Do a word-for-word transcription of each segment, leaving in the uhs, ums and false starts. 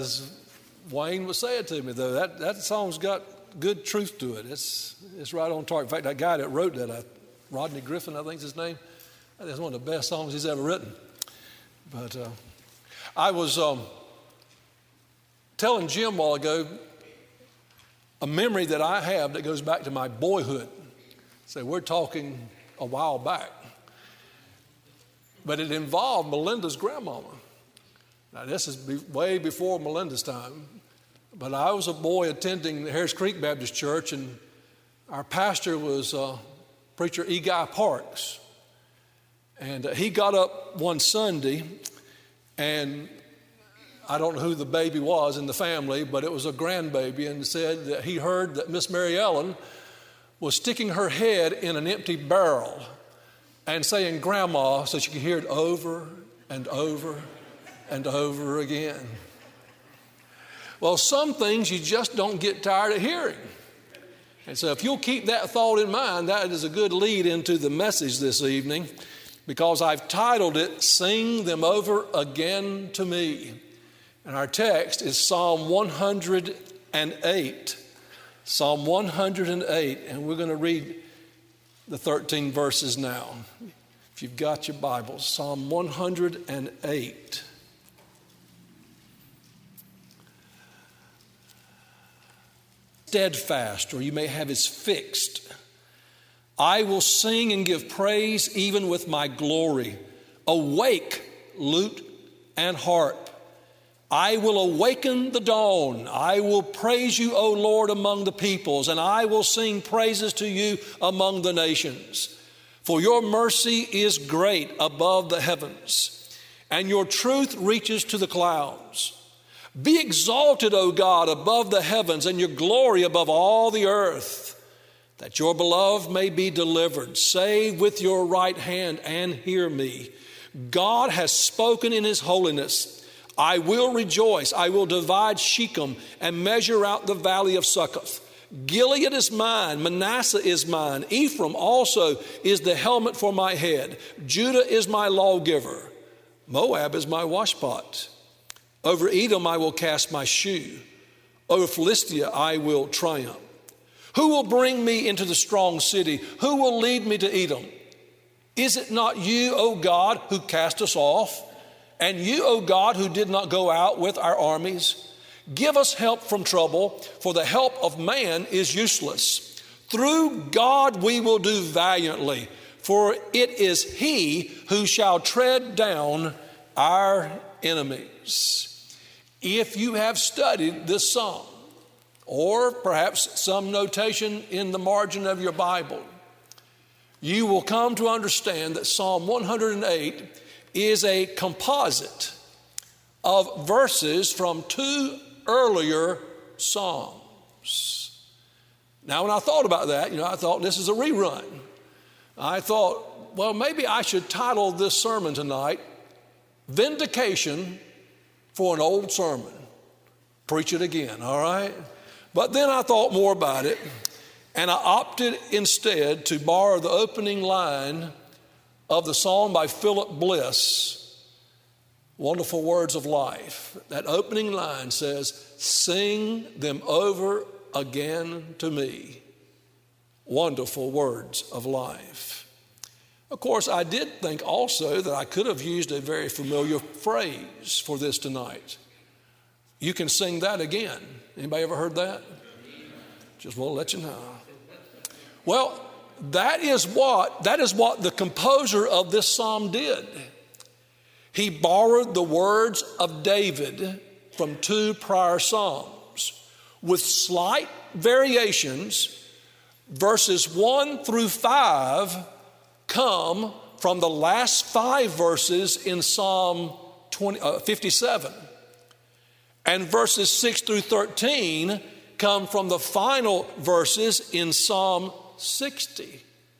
as Wayne was saying to me, though, that, that song's got good truth to it. It's it's right on target. In fact, that guy that wrote that, uh, Rodney Griffin, I think is his name, that is one of the best songs he's ever written. But uh, I was um, telling Jim a while ago a memory that I have that goes back to my boyhood. So we're talking a while back. But it involved Melinda's grandmama. Now, this is be- way before Melinda's time. But I was a boy attending the Harris Creek Baptist Church, and our pastor was uh, preacher E. Guy Parks. And uh, he got up one Sunday, and I don't know who the baby was in the family, but it was a grandbaby, and said that he heard that Miss Mary Ellen was sticking her head in an empty barrel and saying grandma, so she could hear it over and over and over again. Well, some things you just don't get tired of hearing. And so if you'll keep that thought in mind, that is a good lead into the message this evening, because I've titled it, Sing Them Over Again to Me. And our text is Psalm one hundred eight. Psalm one hundred eight, and we're going to read the thirteen verses now. If you've got your Bibles, Psalm one hundred eight. Steadfast, or you may have is fixed. I will sing and give praise even with my glory. Awake, lute and harp. I will awaken the dawn. I will praise you, O Lord, among the peoples, and I will sing praises to you among the nations. For your mercy is great above the heavens, and your truth reaches to the clouds. Be exalted, O God, above the heavens, and your glory above all the earth, that your beloved may be delivered. Save with your right hand and hear me. God has spoken in his holiness. I will rejoice. I will divide Shechem and measure out the valley of Succoth. Gilead is mine. Manasseh is mine. Ephraim also is the helmet for my head. Judah is my lawgiver. Moab is my washpot. Over Edom I will cast my shoe. Over Philistia I will triumph. Who will bring me into the strong city? Who will lead me to Edom? Is it not you, O God, who cast us off? And you, O God, who did not go out with our armies? Give us help from trouble, for the help of man is useless. Through God we will do valiantly, for it is he who shall tread down our enemies. If you have studied this psalm, or perhaps some notation in the margin of your Bible, you will come to understand that Psalm one hundred eight is a composite of verses from two earlier psalms. Now, when I thought about that, you know, I thought this is a rerun. I thought, well, maybe I should title this sermon tonight, Vindication for an Old Sermon. Preach it again, all right? But then I thought more about it, and I opted instead to borrow the opening line of the song by Philip Bliss, Wonderful Words of Life. That opening line says, sing them over again to me, wonderful words of life. Of course, I did think also that I could have used a very familiar phrase for this tonight. You can sing that again. Anybody ever heard that? Just want to let you know. Well, that is what that is what the composer of this psalm did. He borrowed the words of David from two prior psalms with slight variations. Verses one through five come from the last five verses in Psalm twenty, uh, fifty-seven. And verses six through thirteen come from the final verses in Psalm sixty.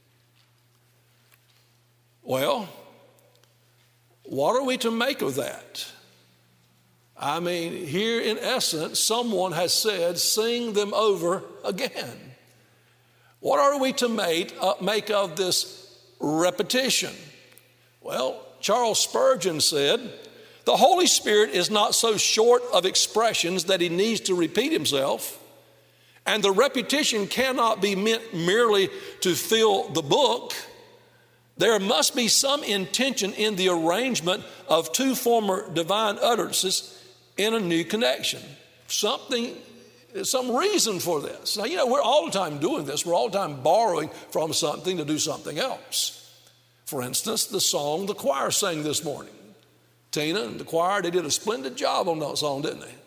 Well, what are we to make of that? I mean, here in essence, someone has said, sing them over again. What are we to make, uh, make of this repetition? Well, Charles Spurgeon said The Holy Spirit is not so short of expressions that he needs to repeat himself. And the repetition cannot be meant merely to fill the book. There must be some intention in the arrangement of two former divine utterances in a new connection. Something, some reason for this. Now, you know, we're all the time doing this. We're all the time borrowing from something to do something else. For instance, the song the choir sang this morning. Tina and the choir, they did a splendid job on that song, didn't they?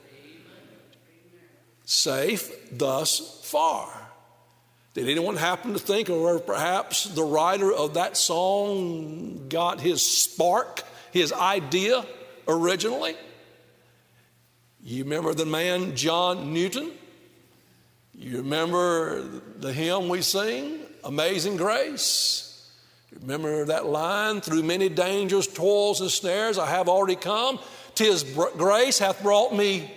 Safe thus far. Did anyone happen to think, or perhaps the writer of that song got his spark, his idea originally? You remember the man John Newton? You remember the hymn we sing, Amazing Grace? You remember that line, through many dangers, toils, and snares, I have already come. 'Tis grace hath brought me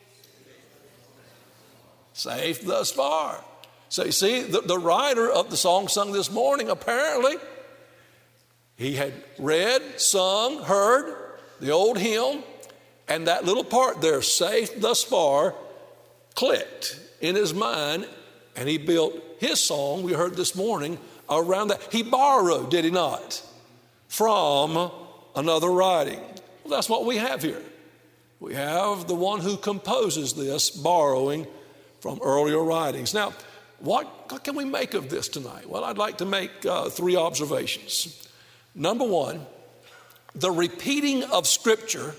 safe thus far. So you see, the, the writer of the song sung this morning, apparently, he had read, sung, heard the old hymn, and that little part there, safe thus far, clicked in his mind, and he built his song we heard this morning around that. He borrowed, did he not, from another writing. Well, that's what we have here. We have the one who composes this borrowing from earlier writings. Now, what, what can we make of this tonight? Well, I'd like to make uh, three observations. Number one, the repeating of Scripture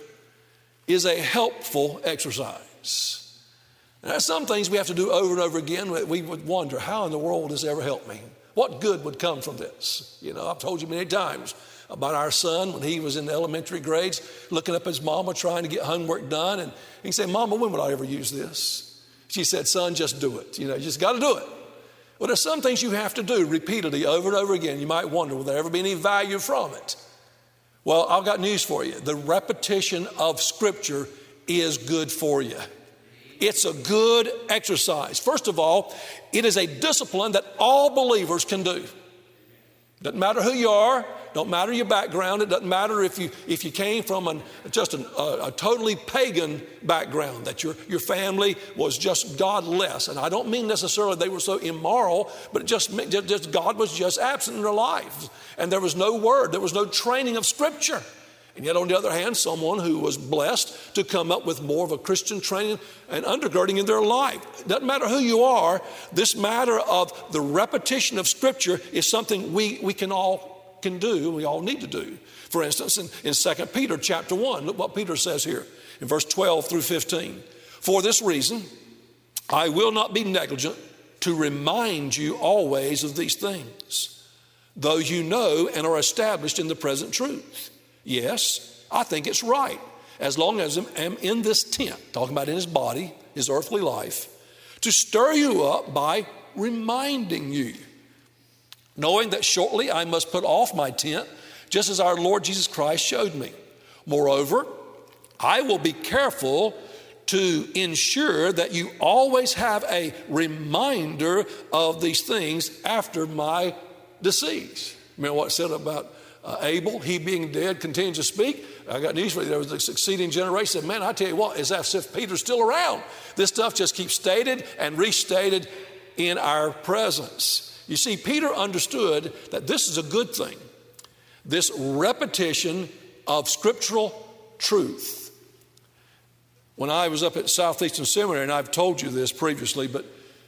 is a helpful exercise. Now, some things we have to do over and over again. We would wonder, how in the world does this ever help me? What good would come from this? You know, I've told you many times about our son when he was in the elementary grades, looking up his mama trying to get homework done. And he said, Mama, when would I ever use this? She said, son, just do it. You know, you just got to do it. Well, there's some things you have to do repeatedly over and over again. You might wonder, will there ever be any value from it? Well, I've got news for you. The repetition of Scripture is good for you. It's a good exercise. First of all, it is a discipline that all believers can do. Doesn't matter who you are, don't matter your background, it doesn't matter if you if you came from an, just an, a, a totally pagan background, that your, your family was just godless. And I don't mean necessarily they were so immoral, but it just, just, just God was just absent in their lives. And there was no word, there was no training of Scripture. And yet, on the other hand, someone who was blessed to come up with more of a Christian training and undergirding in their life. Doesn't matter who you are, this matter of the repetition of Scripture is something we, we can all can do, we all need to do. For instance, in, in Second Peter chapter one, look what Peter says here in verse twelve through fifteen. For this reason, I will not be negligent to remind you always of these things, though you know and are established in the present truth. Yes, I think it's right, as long as I am in this tent, talking about in his body, his earthly life, to stir you up by reminding you, knowing that shortly I must put off my tent, just as our Lord Jesus Christ showed me. Moreover, I will be careful to ensure that you always have a reminder of these things after my decease. Remember what it said about Uh, Abel, he being dead, continues to speak. I got news for you. There was a succeeding generation said, man, I tell you what, it's as if Peter's still around. This stuff just keeps stated and restated in our presence. You see, Peter understood that this is a good thing. This repetition of scriptural truth. When I was up at Southeastern Seminary, and I've told you this previously, but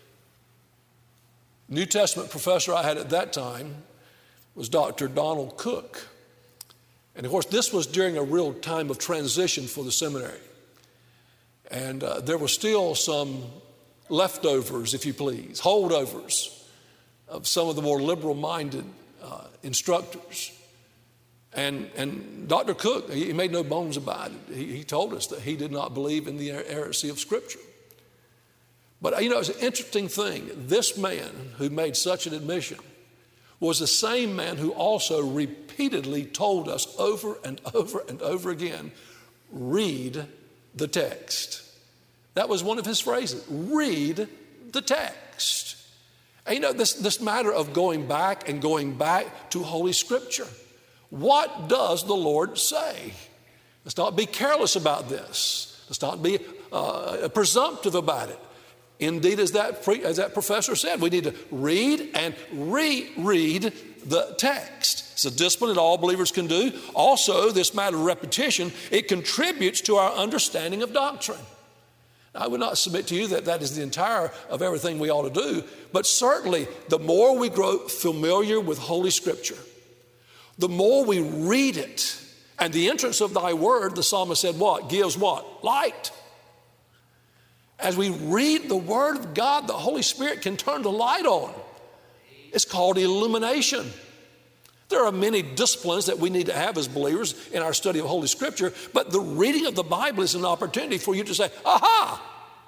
New Testament professor I had at that time was Doctor Donald Cook. And of course, this was during a real time of transition for the seminary. And uh, there were still some leftovers, if you please, holdovers of some of the more liberal-minded uh, instructors. And, and Doctor Cook, he made no bones about it. He, he told us that he did not believe in the inerrancy of Scripture. But, you know, it's an interesting thing. This man who made such an admission was the same man who also repeatedly told us over and over and over again, read the text. That was one of his phrases, read the text. And you know, this, this matter of going back and going back to Holy Scripture. What does the Lord say? Let's not be careless about this. Let's not be uh, presumptive about it. Indeed, as that, pre- as that professor said, we need to read and reread the text. It's a discipline that all believers can do. Also, this matter of repetition, it contributes to our understanding of doctrine. I would not submit to you that that is the entire of everything we ought to do, but certainly the more we grow familiar with Holy Scripture, the more we read it, and the entrance of thy word, the psalmist said what? Gives what? Light. As we read the word of God, the Holy Spirit can turn the light on. It's called illumination. There are many disciplines that we need to have as believers in our study of Holy Scripture, but the reading of the Bible is an opportunity for you to say, aha,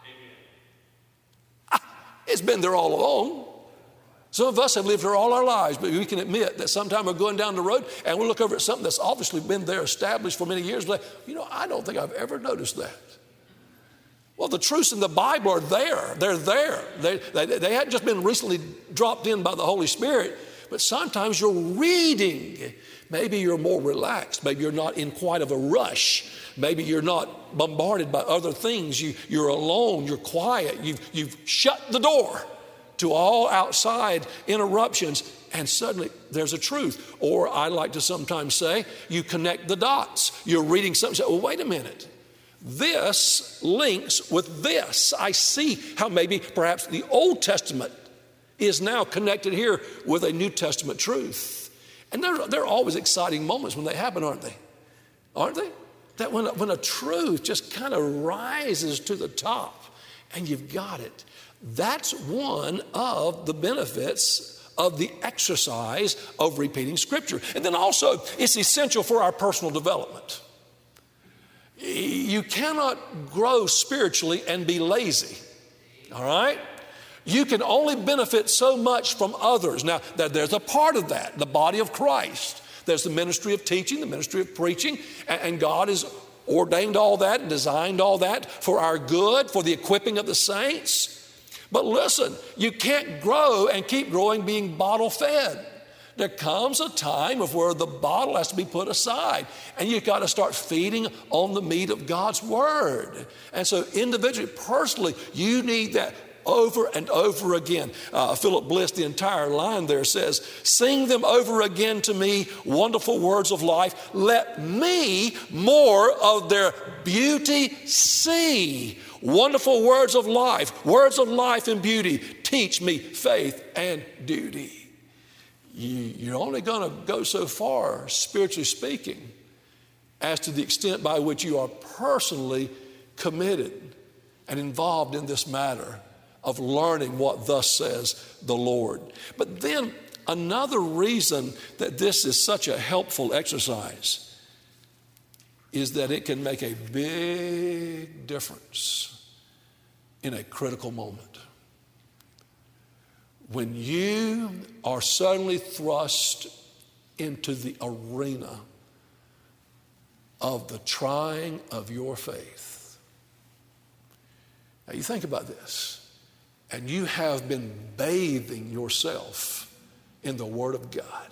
ah, it's been there all along. Some of us have lived here all our lives, but we can admit that sometime we're going down the road and we look over at something that's obviously been there established for many years. Like, you know, I don't think I've ever noticed that. Well, the truths in the Bible are there. They're there. They, they, they hadn't just been recently dropped in by the Holy Spirit. But sometimes you're reading. Maybe you're more relaxed. Maybe you're not in quite of a rush. Maybe you're not bombarded by other things. You, you're alone. You're quiet. You've, you've shut the door to all outside interruptions. And suddenly there's a truth. Or I like to sometimes say, you connect the dots. You're reading something. Say, well, wait a minute. This links with this. I see how maybe perhaps the Old Testament is now connected here with a New Testament truth. And there, there are always exciting moments when they happen, aren't they? Aren't they? That when, when a truth just kind of rises to the top and you've got it. That's one of the benefits of the exercise of repeating Scripture. And then also, it's essential for our personal development. You cannot grow spiritually and be lazy, all right? You can only benefit so much from others. Now, there's a part of that, the body of Christ. There's the ministry of teaching, the ministry of preaching, and God has ordained all that and designed all that for our good, for the equipping of the saints. But listen, you can't grow and keep growing being bottle fed. There comes a time of where the bottle has to be put aside, and you've got to start feeding on the meat of God's word. And so individually, personally, you need that over and over again. Uh, Philip Bliss, the entire line there says, sing them over again to me, wonderful words of life. Let me more of their beauty see. Wonderful words of life, words of life and beauty. Teach me faith and duty. You, you're only going to go so far, spiritually speaking, as to the extent by which you are personally committed and involved in this matter of learning what thus says the Lord. But then another reason that this is such a helpful exercise is that it can make a big difference in a critical moment. When you are suddenly thrust into the arena of the trying of your faith. Now you think about this. And you have been bathing yourself in the Word of God.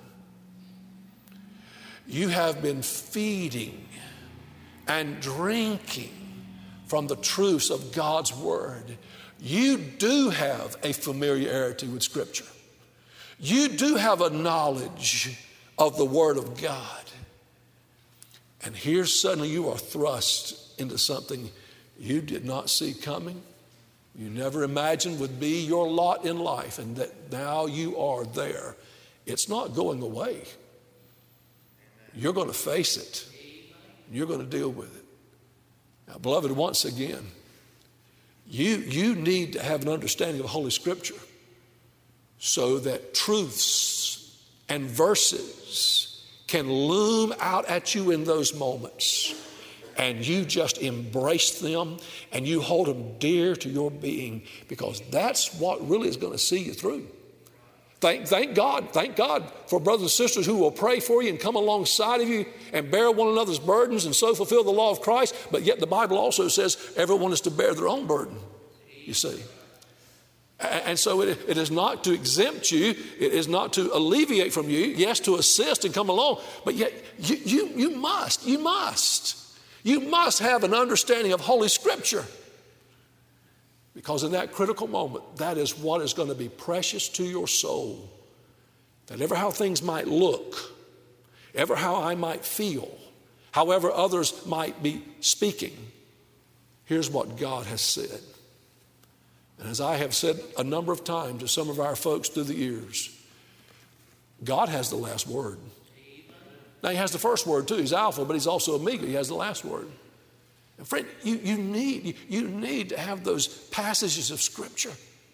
You have been feeding and drinking from the truths of God's Word. You do have a familiarity with Scripture. You do have a knowledge of the Word of God. And here suddenly you are thrust into something you did not see coming. You never imagined would be your lot in life, and that now you are there. It's not going away. You're going to face it. You're going to deal with it. Now, beloved, once again, you, you need to have an understanding of Holy Scripture so that truths and verses can loom out at you in those moments. And you just embrace them and you hold them dear to your being, because that's what really is going to see you through. Thank, thank God, thank God for brothers and sisters who will pray for you and come alongside of you and bear one another's burdens and so fulfill the law of Christ. But yet the Bible also says everyone is to bear their own burden, you see. And so it, it is not to exempt you. It is not to alleviate from you. Yes, to assist and come along. But yet you, you, you must, you must. You must have an understanding of Holy Scripture. Because in that critical moment, that is what is going to be precious to your soul. That ever how things might look, ever how I might feel, however others might be speaking, here's what God has said. And as I have said a number of times to some of our folks through the years, God has the last word. Now, he has the first word too. He's Alpha, but he's also Omega. He has the last word. And friend, you, you, need, you, you need to have those passages of Scripture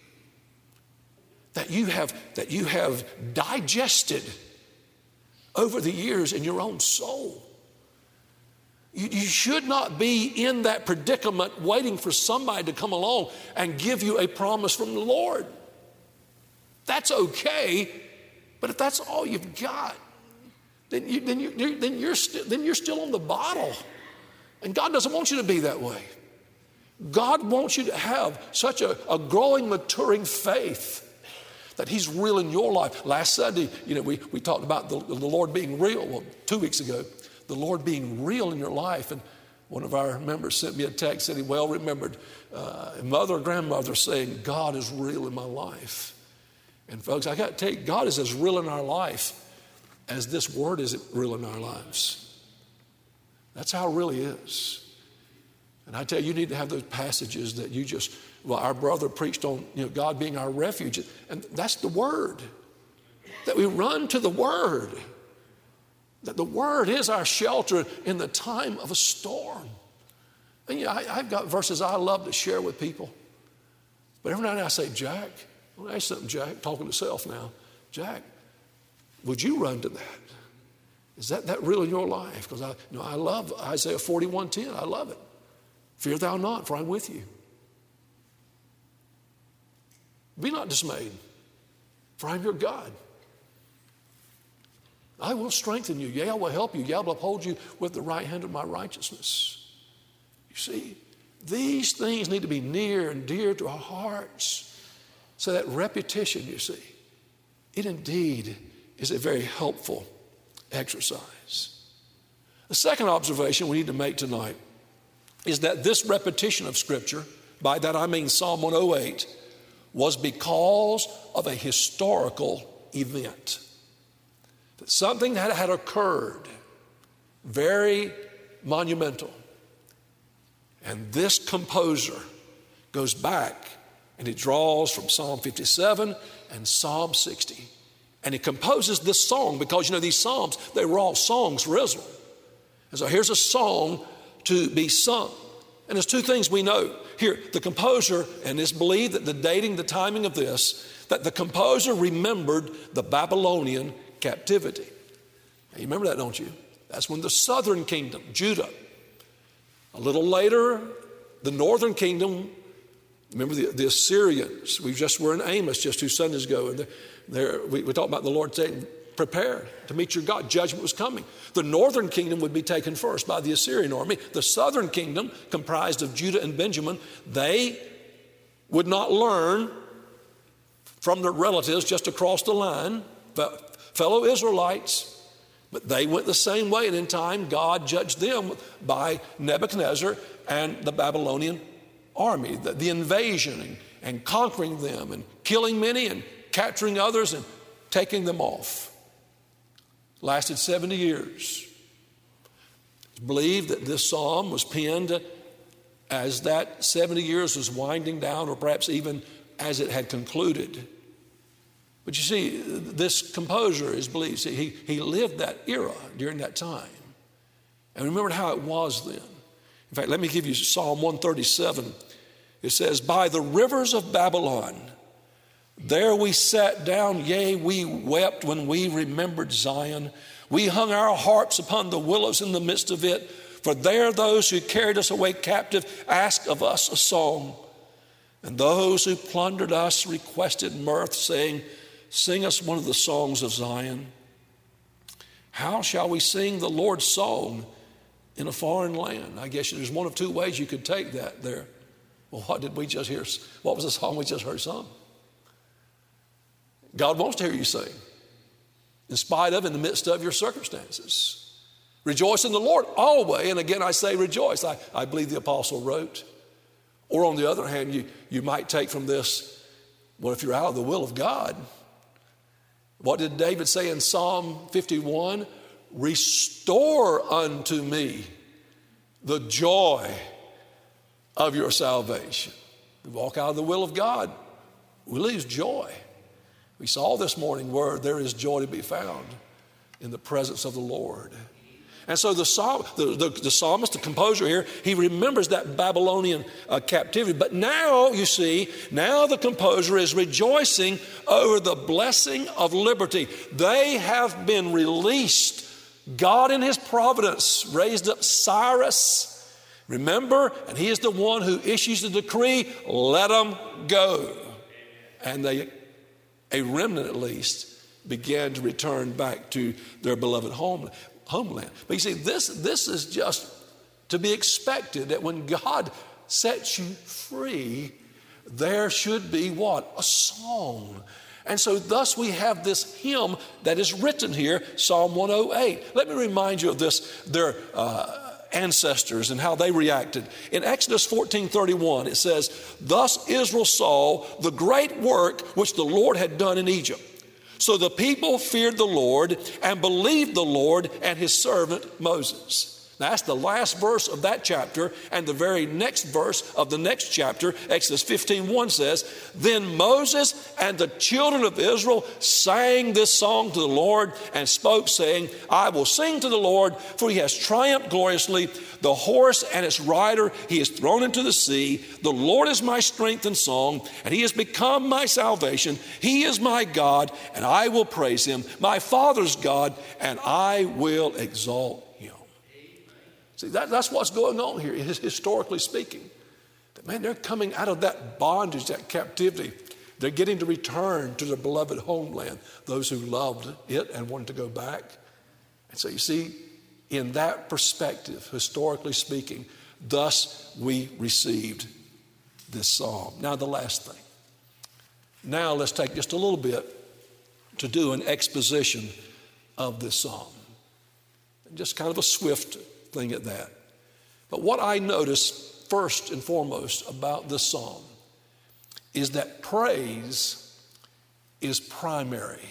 that you have, that you have digested over the years in your own soul. You, you should not be in that predicament waiting for somebody to come along and give you a promise from the Lord. That's okay, but if that's all you've got, then, you, then, you, then, you're, st- then you're still on the bottle. And God doesn't want you to be that way. God wants you to have such a, a growing, maturing faith that he's real in your life. Last Sunday, you know, we, we talked about the, the Lord being real. Well, two weeks ago, the Lord being real in your life. And one of our members sent me a text, said he well remembered uh, mother or grandmother saying, God is real in my life. And folks, I got to tell you, God is as real in our life as this word is real in our lives. That's how it really is. And I tell you, you need to have those passages that you just, well, our brother preached on, you know, God being our refuge. And that's the word. That we run to the word. That the word is our shelter in the time of a storm. And you know, I, I've got verses I love to share with people. But every now and then I say, Jack, I want to ask you something, Jack, talking to self now. Jack, would you run to that? Is that, that real in your life? Because I, you know, I love Isaiah forty-one ten. I love it. Fear thou not, for I'm with you. Be not dismayed, for I'm your God. I will strengthen you. Yea, I will help you. Yea, I will uphold you with the right hand of my righteousness. You see, these things need to be near and dear to our hearts. So that repetition, you see, it indeed is a very helpful exercise. The second observation we need to make tonight is that this repetition of Scripture, by that I mean Psalm one oh eight, was because of a historical event. That something that had occurred, very monumental. And this composer goes back and he draws from Psalm fifty-seven and Psalm sixty. And he composes this song because, you know, these psalms, they were all songs for Israel. And so here's a song to be sung. And there's two things we know. Here, the composer, and it's believed that the dating, the timing of this, that the composer remembered the Babylonian captivity. Now, you remember that, don't you? That's when the southern kingdom, Judah. A little later, the northern kingdom, remember the, the Assyrians. We just were in Amos just two Sundays ago. And there, we, we talked about the Lord saying, prepare to meet your God. Judgment was coming. The northern kingdom would be taken first by the Assyrian army. The southern kingdom, comprised of Judah and Benjamin, they would not learn from their relatives just across the line, fellow Israelites, but they went the same way. And in time, God judged them by Nebuchadnezzar and the Babylonian army, the, the invasion and, and conquering them and killing many and capturing others and taking them off. Lasted seventy years. It's believed that this psalm was penned as that seventy years was winding down, or perhaps even as it had concluded. But you see, this composer is believed, see, he, he lived that era during that time. And remembered how it was then. In fact, let me give you Psalm one thirty-seven. It says, by the rivers of Babylon, there we sat down, yea, we wept when we remembered Zion. We hung our harps upon the willows in the midst of it. For there those who carried us away captive asked of us a song. And those who plundered us requested mirth, saying, sing us one of the songs of Zion. How shall we sing the Lord's song in a foreign land? I guess there's one of two ways you could take that there. Well, what did we just hear? What was the song we just heard sung? God wants to hear you sing, in spite of, in the midst of your circumstances. Rejoice in the Lord always. And again, I say rejoice. I, I believe the apostle wrote. Or on the other hand, you, you might take from this, well, if you're out of the will of God, what did David say in Psalm fifty-one? Restore unto me the joy of your salvation. We walk out of the will of God, we lose joy. We saw this morning where there is joy to be found in the presence of the Lord. And so the, psalm, the, the, the psalmist, the composer here, he remembers that Babylonian uh, captivity. But now, you see, now the composer is rejoicing over the blessing of liberty. They have been released. God in his providence raised up Cyrus. Remember, and he is the one who issues the decree, let them go. And they, a remnant at least, began to return back to their beloved home, homeland. But you see, this, this is just to be expected, that when God sets you free, there should be what? A song. And so thus we have this hymn that is written here, Psalm one oh eight. Let me remind you of this, their uh, ancestors and how they reacted. In Exodus fourteen thirty-one, it says, thus Israel saw the great work which the Lord had done in Egypt. So the people feared the Lord and believed the Lord and his servant Moses. Now, that's the last verse of that chapter, and the very next verse of the next chapter, Exodus fifteen one says, then Moses and the children of Israel sang this song to the Lord and spoke, saying, I will sing to the Lord, for he has triumphed gloriously. The horse and its rider he has thrown into the sea. The Lord is my strength and song, and he has become my salvation. He is my God, and I will praise him, my Father's God, and I will exalt him. See, that, that's what's going on here, historically speaking. That, man, they're coming out of that bondage, that captivity. They're getting to return to their beloved homeland, those who loved it and wanted to go back. And so you see, in that perspective, historically speaking, thus we received this psalm. Now the last thing. Now let's take just a little bit to do an exposition of this psalm. Just kind of a swift thing at that. But what I notice first and foremost about this psalm is that praise is primary.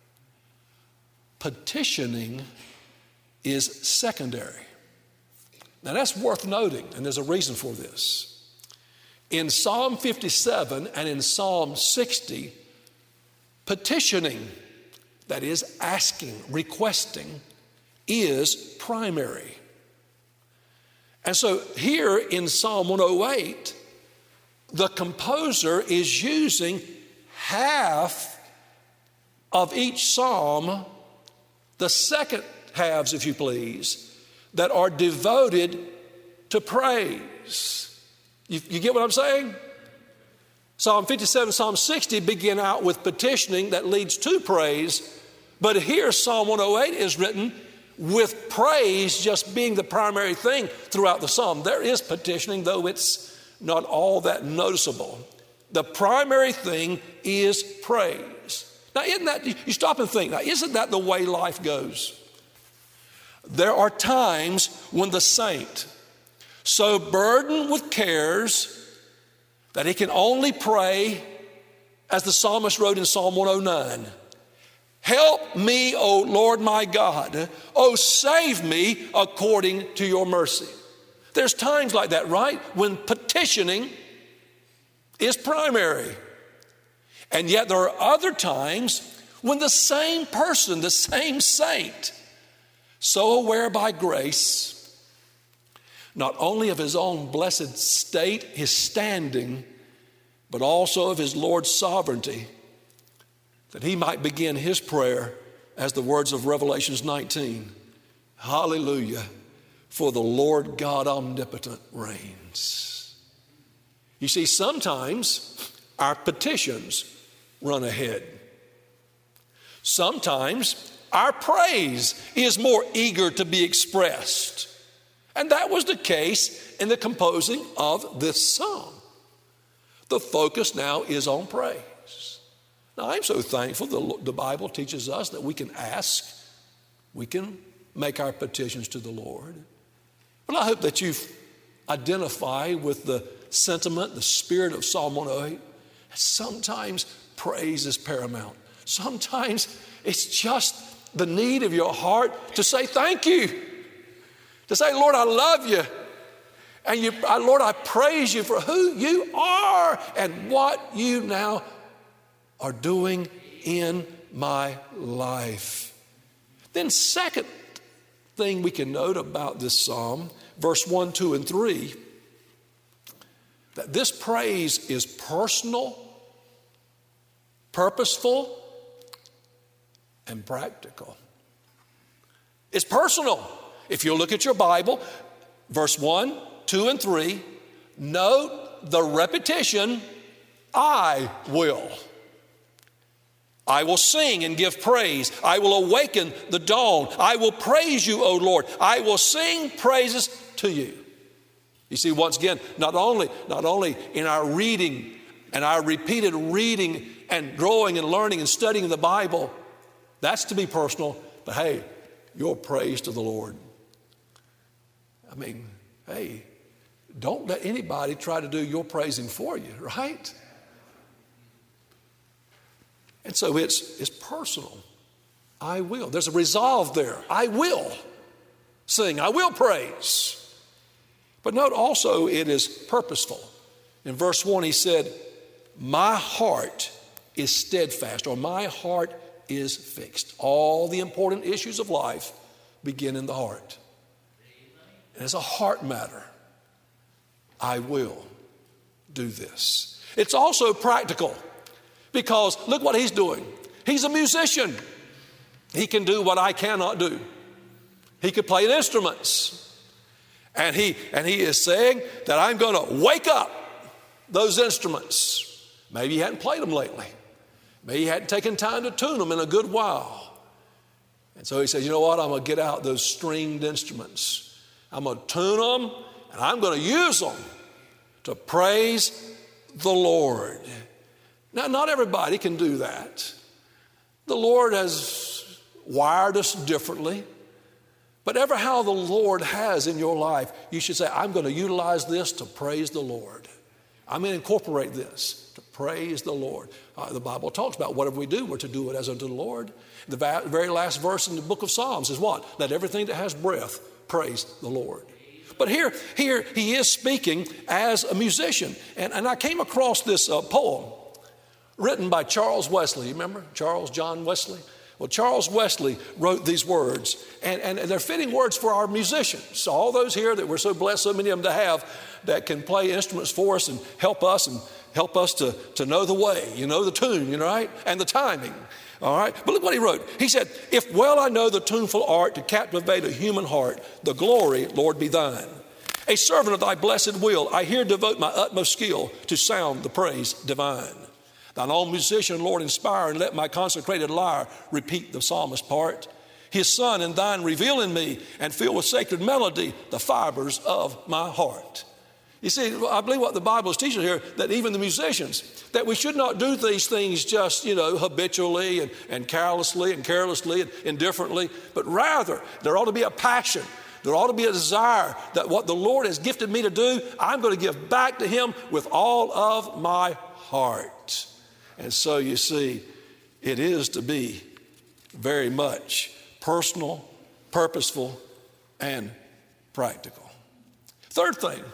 Petitioning is secondary. Now that's worth noting, and there's a reason for this. In Psalm fifty-seven and in Psalm sixty, petitioning, that is asking, requesting, is primary. And so here in Psalm one oh eight, the composer is using half of each psalm, the second halves, if you please, that are devoted to praise. You, you get what I'm saying? Psalm fifty-seven, Psalm sixty begin out with petitioning that leads to praise, but here Psalm one oh eight is written with praise just being the primary thing throughout the psalm. There is petitioning, though it's not all that noticeable. The primary thing is praise. Now, isn't that, you stop and think, now, isn't that the way life goes? There are times when the saint, so burdened with cares that he can only pray, as the psalmist wrote in Psalm one oh nine, help me, O Lord my God. Oh, save me according to your mercy. There's times like that, right? When petitioning is primary. And yet there are other times when the same person, the same saint, so aware by grace, not only of his own blessed state, his standing, but also of his Lord's sovereignty, that he might begin his prayer as the words of Revelations nineteen. Hallelujah, for the Lord God omnipotent reigns. You see, sometimes our petitions run ahead. Sometimes our praise is more eager to be expressed. And that was the case in the composing of this psalm. The focus now is on praise. Now, I'm so thankful the, the Bible teaches us that we can ask, we can make our petitions to the Lord. But I hope that you identify with the sentiment, the spirit of Psalm one oh eight. Sometimes praise is paramount. Sometimes it's just the need of your heart to say thank you. To say, Lord, I love you. And you, I, Lord, I praise you for who you are and what you now are doing in my life. Then second thing we can note about this psalm, verse one, two, and three, that this praise is personal, purposeful, and practical. It's personal. If you look at your Bible, verse one, two, and three, note the repetition, I will. I will sing and give praise. I will awaken the dawn. I will praise you, O Lord. I will sing praises to you. You see, once again, not only, not only in our reading and our repeated reading and growing and learning and studying the Bible, that's to be personal, but hey, your praise to the Lord. I mean, hey, don't let anybody try to do your praising for you, right? And so it's, it's personal. I will. There's a resolve there. I will sing. I will praise. But note also it is purposeful. In verse one he said, my heart is steadfast, or my heart is fixed. All the important issues of life begin in the heart. And it's a heart matter. I will do this. It's also practical. Because look what he's doing. He's a musician. He can do what I cannot do. He could play instruments. And he, and he is saying that I'm going to wake up those instruments. Maybe he hadn't played them lately. Maybe he hadn't taken time to tune them in a good while. And so he says, you know what? I'm going to get out those stringed instruments. I'm going to tune them and I'm going to use them to praise the Lord. Now, not everybody can do that. The Lord has wired us differently. But ever how the Lord has in your life, you should say, I'm going to utilize this to praise the Lord. I'm going to incorporate this to praise the Lord. Uh, the Bible talks about whatever we do, we're to do it as unto the Lord. The va- very last verse in the book of Psalms is what? Let everything that has breath praise the Lord. But here, here he is speaking as a musician. And, and I came across this uh, poem written by Charles Wesley. You remember Charles John Wesley? Well, Charles Wesley wrote these words, and, and they're fitting words for our musicians. So all those here that we're so blessed, so many of them to have, that can play instruments for us and help us and help us to, to know the way, you know, the tune, you know, right? And the timing, all right? But look what he wrote. He said, if well I know the tuneful art to captivate a human heart, the glory, Lord, be thine. A servant of thy blessed will, I here devote my utmost skill to sound the praise divine. Thine own musician, Lord, inspire, and let my consecrated lyre repeat the psalmist part. His son and thine reveal in me, and fill with sacred melody the fibers of my heart. You see, I believe what the Bible is teaching here, that even the musicians, that we should not do these things just, you know, habitually and, and carelessly and carelessly and indifferently, but rather there ought to be a passion. There ought to be a desire that what the Lord has gifted me to do, I'm going to give back to him with all of my heart. And so you see, it is to be very much personal, purposeful, and practical. Third thing,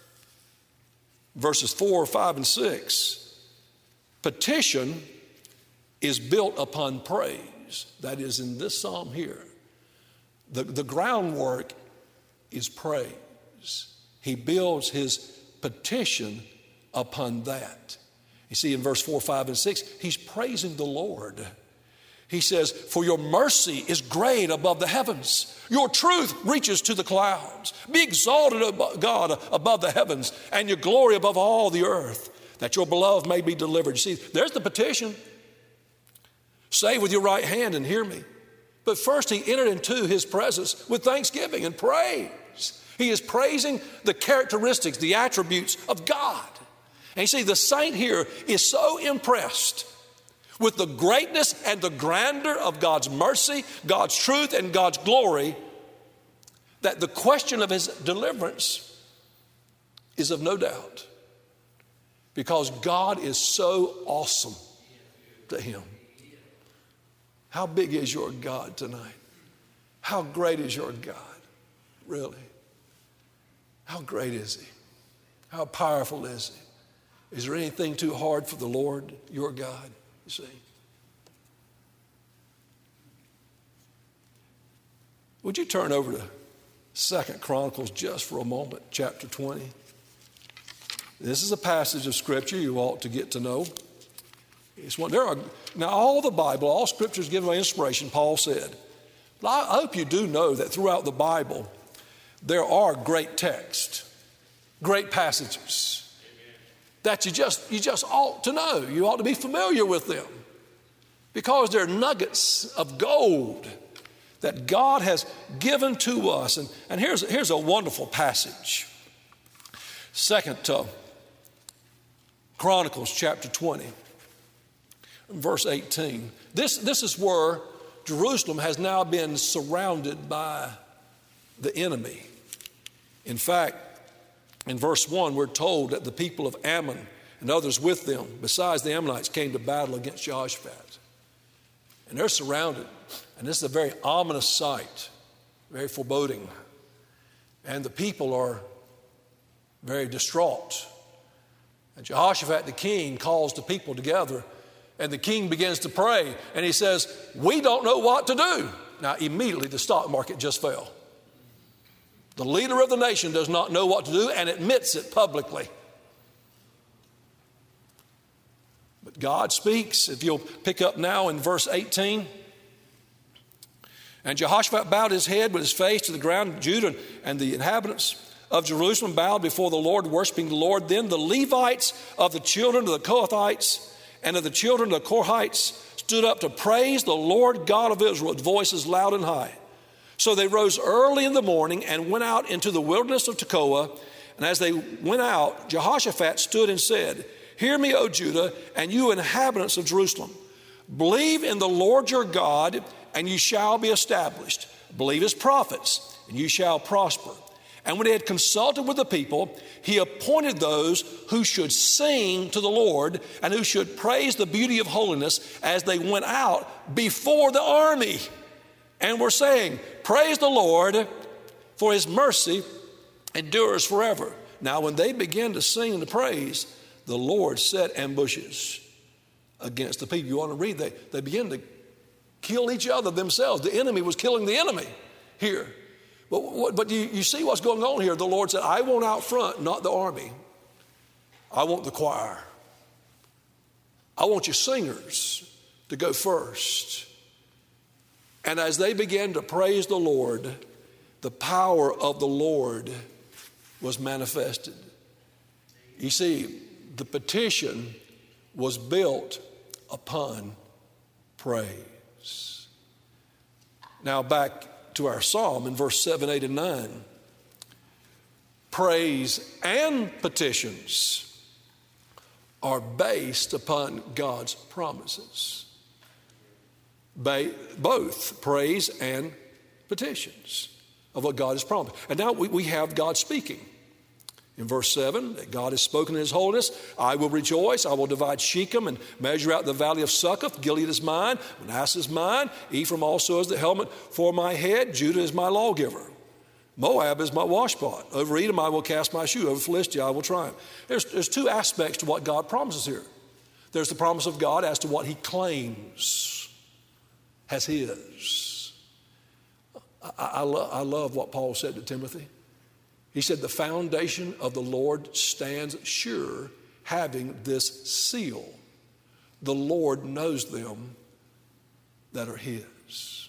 verses four, five, and six, petition is built upon praise. That is in this psalm here. The, the groundwork is praise. He builds his petition upon that. You see in verse four, five, and six, he's praising the Lord. He says, for your mercy is great above the heavens. Your truth reaches to the clouds. Be exalted, God, above the heavens, and your glory above all the earth, that your beloved may be delivered. You see, there's the petition. Say with your right hand and hear me. But first he entered into his presence with thanksgiving and praise. He is praising the characteristics, the attributes of God. And you see, the saint here is so impressed with the greatness and the grandeur of God's mercy, God's truth, and God's glory that the question of his deliverance is of no doubt, because God is so awesome to him. How big is your God tonight? How great is your God? Really? How great is he? How powerful is he? Is there anything too hard for the Lord, your God? You see? Would you turn over to Second Chronicles just for a moment, chapter twenty? This is a passage of Scripture you ought to get to know. It's one, there are, now, all the Bible, all Scripture is given by inspiration, Paul said. But I hope you do know that throughout the Bible, there are great texts, great passages that you just, you just ought to know. You ought to be familiar with them because they're nuggets of gold that God has given to us. And, and here's, here's a wonderful passage. Second uh, Chronicles chapter twenty, verse eighteen. This, this is where Jerusalem has now been surrounded by the enemy. In fact, in verse one, we're told that the people of Ammon and others with them, besides the Ammonites, came to battle against Jehoshaphat. And they're surrounded. And this is a very ominous sight, very foreboding. And the people are very distraught. And Jehoshaphat the king calls the people together, and the king begins to pray, and he says, we don't know what to do. Now, immediately the stock market just fell. The leader of the nation does not know what to do and admits it publicly. But God speaks. If you'll pick up now in verse eighteen. And Jehoshaphat bowed his head with his face to the ground. Judah and the inhabitants of Jerusalem bowed before the Lord, worshiping the Lord. Then the Levites of the children of the Kohathites and of the children of the Korhites stood up to praise the Lord God of Israel with voices loud and high. So they rose early in the morning and went out into the wilderness of Tekoa. And as they went out, Jehoshaphat stood and said, hear me, O Judah, and you inhabitants of Jerusalem. Believe in the Lord your God, and you shall be established. Believe his prophets, and you shall prosper. And when he had consulted with the people, he appointed those who should sing to the Lord and who should praise the beauty of holiness as they went out before the army. And were saying, praise the Lord, for his mercy endures forever. Now, when they began to sing and to praise, the Lord set ambushes against the people. You want to read, they, they began to kill each other themselves. The enemy was killing the enemy here. But, but you, you see what's going on here. The Lord said, I want out front, not the army. I want the choir. I want your singers to go first. And as they began to praise the Lord, the power of the Lord was manifested. You see, the petition was built upon praise. Now back to our psalm in verse seven, eight, and nine. Praise and petitions are based upon God's promises. Ba- both praise and petitions of what God has promised. And now we, we have God speaking. In verse seven, that God has spoken in his holiness. I will rejoice. I will divide Shechem and measure out the valley of Succoth. Gilead is mine. Manasseh is mine. Ephraim also is the helmet for my head. Judah is my lawgiver. Moab is my washpot. Over Edom I will cast my shoe. Over Philistia I will triumph. There's, there's two aspects to what God promises here. There's the promise of God as to what he claims as his. I, I, lo- I love what Paul said to Timothy. He said, the foundation of the Lord stands sure, having this seal. The Lord knows them that are his.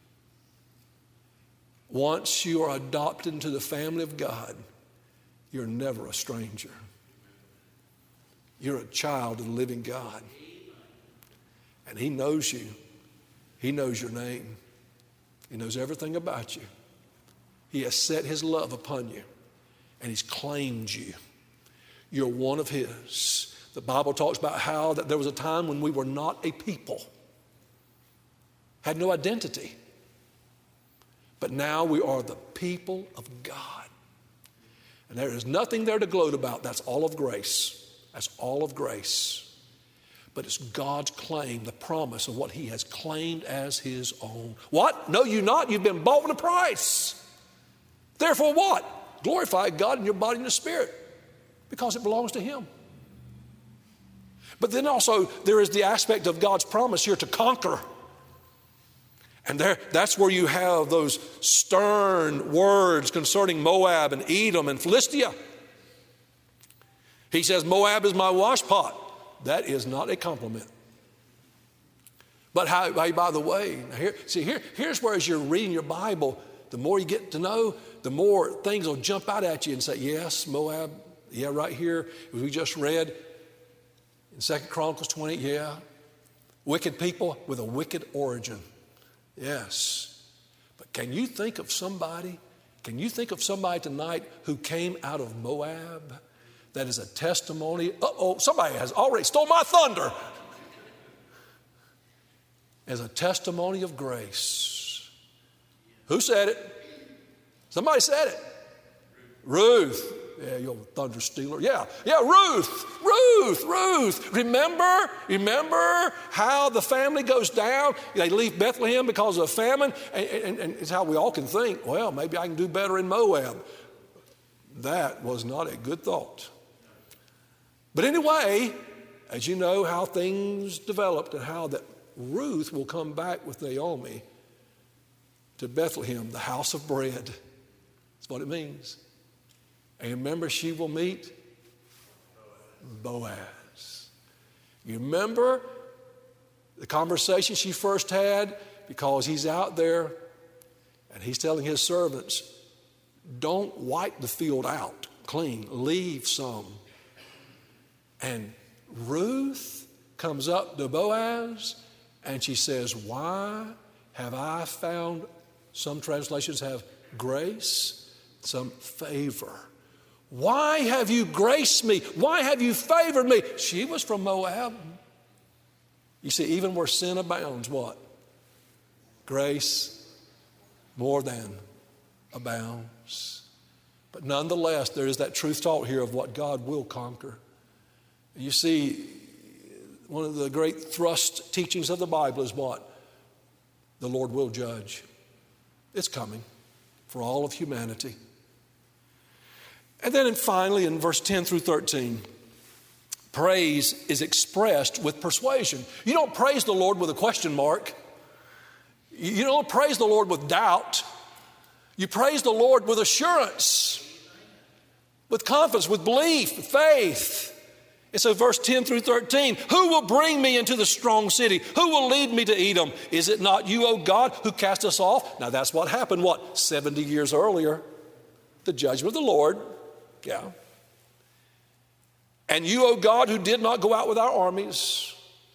Once you are adopted into the family of God, you're never a stranger. You're a child of the living God. And he knows you. He knows your name. He knows everything about you. He has set his love upon you, and he's claimed you. You're one of his. The Bible talks about how that there was a time when we were not a people, had no identity. But now we are the people of God. And there is nothing there to gloat about. That's all of grace. That's all of grace. But it's God's claim, the promise of what he has claimed as his own. What? No, you not. You've been bought with a price. Therefore what? Glorify God in your body and your spirit, because it belongs to him. But then also there is the aspect of God's promise here to conquer. And there, that's where you have those stern words concerning Moab and Edom and Philistia. He says, Moab is my washpot. That is not a compliment. But how, by the way, here, see, here, here's where as you're reading your Bible, the more you get to know, the more things will jump out at you and say, yes, Moab, yeah, right here, we just read in Second Chronicles twenty, yeah, wicked people with a wicked origin. Yes. But can you think of somebody, can you think of somebody tonight who came out of Moab that is a testimony? Uh-oh, somebody has already stole my thunder. As a testimony of grace. Who said it? Somebody said it. Ruth. Yeah, you old thunder stealer. Yeah, yeah, Ruth, Ruth, Ruth. Remember, remember how the family goes down? They leave Bethlehem because of a famine, and, and, and it's how we all can think, well, maybe I can do better in Moab. That was not a good thought. But anyway, as you know how things developed and how that Ruth will come back with Naomi to Bethlehem, the house of bread. That's what it means. And remember, she will meet Boaz. You remember the conversation she first had, because he's out there and he's telling his servants, don't wipe the field out clean, leave some. And Ruth comes up to Boaz and she says, why have I found, some translations have grace, some favor. Why have you graced me? Why have you favored me? She was from Moab. You see, even where sin abounds, what? Grace more than abounds. But nonetheless, there is that truth taught here of what God will conquer. You see, one of the great thrust teachings of the Bible is what? The Lord will judge. It's coming for all of humanity. And then finally in verse ten through thirteen, praise is expressed with persuasion. You don't praise the Lord with a question mark. You don't praise the Lord with doubt. You praise the Lord with assurance, with confidence, with belief, with faith. And so verse ten through thirteen, who will bring me into the strong city? Who will lead me to Edom? Is it not you, O God, who cast us off? Now that's what happened, what, seventy years earlier. The judgment of the Lord. Yeah. And you, O God, who did not go out with our armies.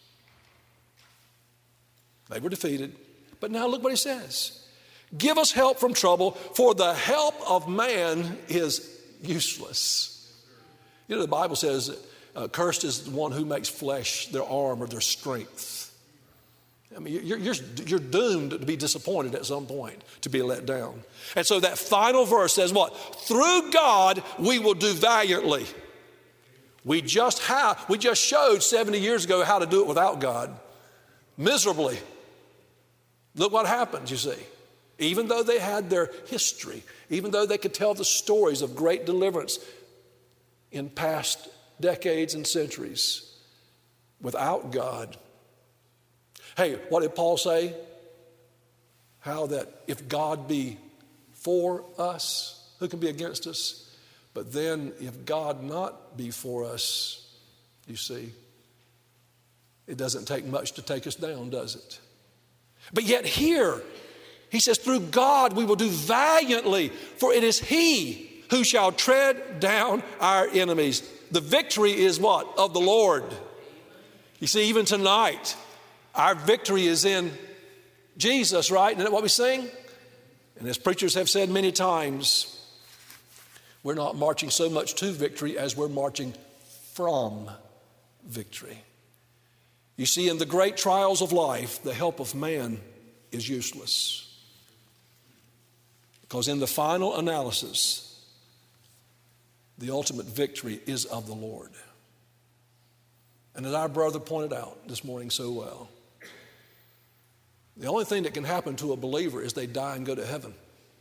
They were defeated. But now look what he says. Give us help from trouble, for the help of man is useless. You know, the Bible says, uh, cursed is the one who makes flesh their arm or their strength. I mean, you're, you're, you're doomed to be disappointed at some point, to be let down. And so that final verse says what? Through God we will do valiantly. We just have, we just showed seventy years ago how to do it without God. Miserably. Look what happens, you see. Even though they had their history, even though they could tell the stories of great deliverance in past decades and centuries, without God. Hey, what did Paul say? How that if God be for us, who can be against us? But then if God not be for us, you see, it doesn't take much to take us down, does it? But yet here, he says, through God we will do valiantly, for it is he who shall tread down our enemies. The victory is what? Of the Lord. You see, even tonight, our victory is in Jesus, right? Isn't that what we sing? And as preachers have said many times, we're not marching so much to victory as we're marching from victory. You see, in the great trials of life, the help of man is useless. Because in the final analysis, the ultimate victory is of the Lord. And as our brother pointed out this morning so well, the only thing that can happen to a believer is they die and go to heaven.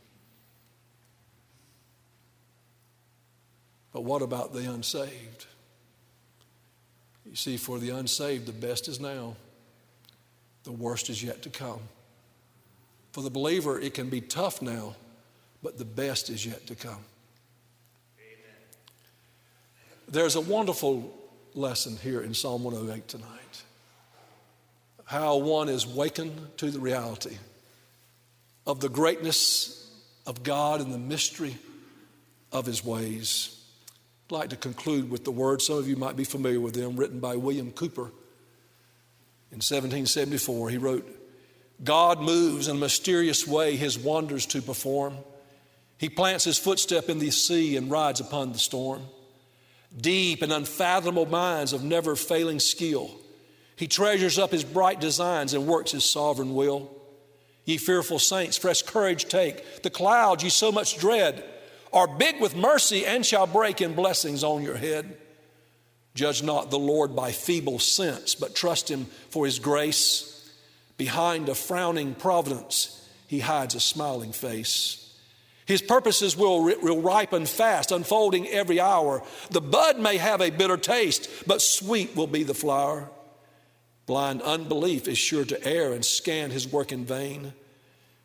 But what about the unsaved? You see, for the unsaved, the best is now. The worst is yet to come. For the believer, it can be tough now, but the best is yet to come. Amen. There's a wonderful lesson here in Psalm one oh eight tonight. How one is wakened to the reality of the greatness of God and the mystery of his ways. I'd like to conclude with the words, some of you might be familiar with them, written by William Cooper in seventeen seventy-four. He wrote, God moves in a mysterious way his wonders to perform. He plants his footstep in the sea and rides upon the storm. Deep and unfathomable minds of never failing skill, he treasures up his bright designs and works his sovereign will. Ye fearful saints, fresh courage take. The clouds ye so much dread are big with mercy and shall break in blessings on your head. Judge not the Lord by feeble sense, but trust him for his grace. Behind a frowning providence, he hides a smiling face. His purposes will, will ripen fast, unfolding every hour. The bud may have a bitter taste, but sweet will be the flower. Blind unbelief is sure to err and scan his work in vain.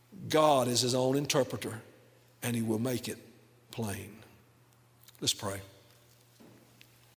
God is his own interpreter, and he will make it plain. Let's pray.